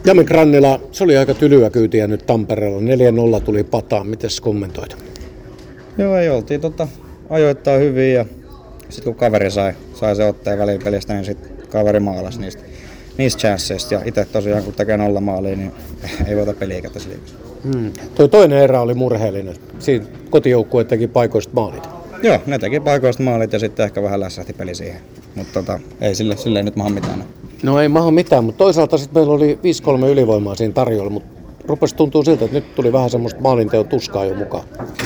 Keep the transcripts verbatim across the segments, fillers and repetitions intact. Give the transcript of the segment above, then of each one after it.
Jami Grannila, se oli aika tylyä kyytiä nyt Tampereella. neljä nolla tuli pataan. Mites kommentoit? Joo, ei oltiin tota, ajoittaa hyvin ja sitten kun kaveri sai, sai se otteen välipelistä, niin sitten kaveri maalasi niistä, niistä chanceista. Ja itse tosiaan kun tekee nolla maalia, niin ei voita peliä tässä liikassa. Hmm. Tuo toinen erä oli murheellinen. Siinä kotijoukkue teki paikoista maalit. Joo, ne teki paikoista maalit ja sitten ehkä vähän lässähti peli siihen. Mutta tota, ei sille, sille ei nyt maha mitään. No ei maha mitään, mutta toisaalta sitten meillä oli viisi kolme ylivoimaa siinä tarjolla, mutta rupesi tuntuu siltä, että nyt tuli vähän semmoista maalinteon tuskaa jo mukaan.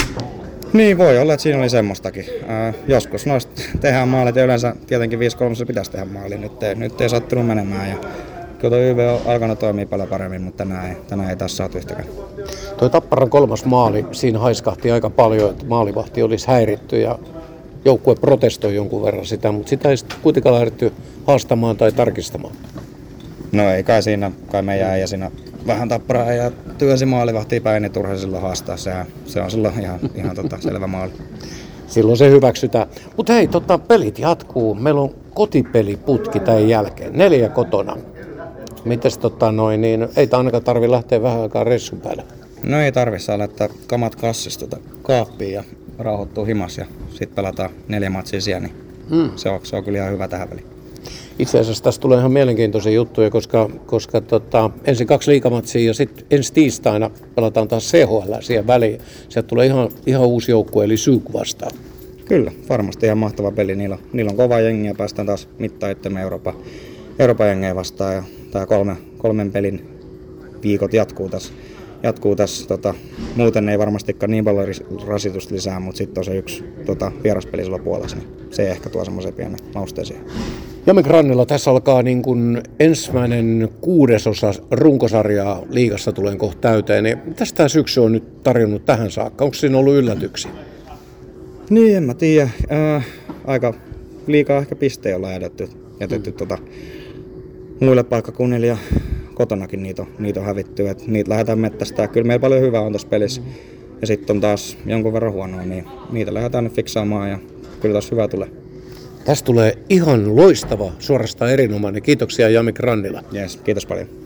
Niin voi olla, että siinä oli semmoistakin. Äh, joskus noista tehdään maalit ja yleensä tietenkin viisi kolme pitäisi tehdä maali. Nyt ei, nyt ei sattunut menemään. Ja kyllä tuo Y V on alkanut toimia paljon paremmin, mutta tänään ei, tänään ei taas saatu yhtäkään. Tuo Tapparan kolmas maali, siinä haiskahti aika paljon, että maalivahti olisi häiritty ja joukkue protestoi jonkun verran sitä, mutta sitä ei sitten kuitenkaan lähdetty haastamaan tai tarkistamaan. No ei kai siinä, kai meidän äijä siinä vähän Tapparaa ja työnsi maalivahtia päin, niin turha silloin haastaa. Sehän, se on silloin ihan, ihan tota, selvä maali. Silloin se hyväksytään. Mutta hei, tota, pelit jatkuu. Meillä on kotipeliputki tämän jälkeen. Neljä kotona. Mites tota noin, niin ei ainakaan tarvi lähteä vähän aikaa reissun päälle. No ei tarvi, saa laittaa kamat kassista tota kaappiin ja rauhoittuu himas ja sitten pelataan neljä matsia siellä, niin hmm. se, on, se on kyllä ihan hyvä tähän väliin. Itse asiassa tässä tulee ihan mielenkiintoisia juttuja, koska, koska tota, ensin kaksi liigamatsia ja sitten ensi tiistaina pelataan taas C H L siihen väliin. Sieltä tulee ihan, ihan uusi joukkue, eli Syk vastaan. Kyllä, varmasti ihan mahtava peli. Niillä on, niillä on kova jengi ja päästään taas mittaayttämme Euroopan, Euroopan jengejä vastaan. Ja tämä kolme, kolmen pelin viikot jatkuu tässä. Jatkuu tässä tota, muuten ei varmastikaan niin paljon rasitusta lisää, mutta sitten on se yksi tota, vieraspeli sillä puolessa, niin se ehkä tuo semmoisen pienen mausteen siihen. Jami Grannila, tässä alkaa niin kuin ensimmäinen kuudesosa runkosarjaa liigassa tulee kohta täyteen. Niin mitäs tämä syksy on nyt tarjonnut tähän saakka? Onko siinä ollut yllätyksiä? Niin, en mä tiedä. Äh, aika liikaa ehkä pistejä ollaan jätetty, jätetty mm. tota, muille paikkakunnille ja kotonakin niitä on, niitä on hävitty. Et niitä lähdetään mettästään. Kyllä meillä paljon hyvää on tässä pelissä. Mm. Ja sitten on taas jonkun verran huonoa, niin niitä lähdetään nyt fiksaamaan ja kyllä taas hyvää tulee. Tästä tulee ihan loistava, suorastaan erinomainen. Kiitoksia Jami Grannila. Yes, kiitos paljon.